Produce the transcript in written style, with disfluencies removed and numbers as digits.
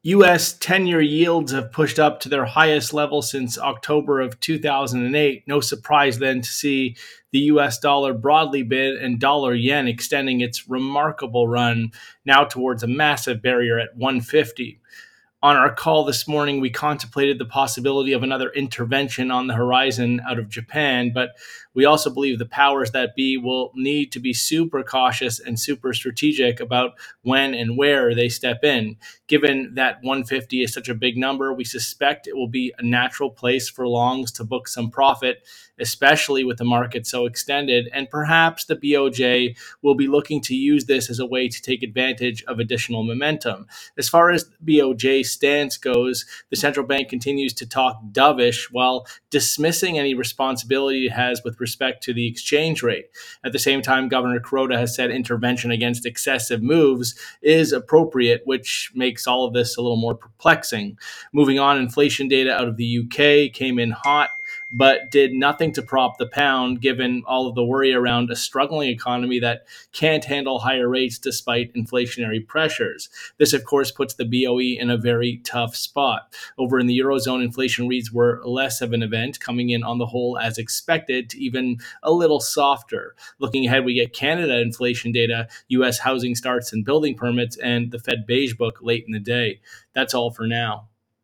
US 10-year yields have pushed up to their highest level since October of 2008. No surprise then to see the US dollar broadly bid and dollar yen extending its remarkable run now towards a massive barrier at 150. On our call this morning, we contemplated the possibility of another intervention on the horizon out of Japan, but we also believe the powers that be will need to be super cautious and super strategic about when and where they step in. Given that 150 is such a big number, we suspect it will be a natural place for longs to book some profit, especially with the market so extended, and perhaps the BOJ will be looking to use this as a way to take advantage of additional momentum. As far as BOJ stance goes, the central bank continues to talk dovish while dismissing any responsibility it has with respect to the exchange rate. At the same time, Governor Kuroda has said intervention against excessive moves is appropriate, which makes all of this a little more perplexing. Moving on, inflation data out of the UK came in hot, but did nothing to prop the pound, given all of the worry around a struggling economy that can't handle higher rates despite inflationary pressures. This, of course, puts the BOE in a very tough spot. Over in the Eurozone, inflation reads were less of an event, coming in on the whole as expected to even a little softer. Looking ahead, we get Canada inflation data, US housing starts and building permits, and the Fed Beige Book late in the day. That's all for now.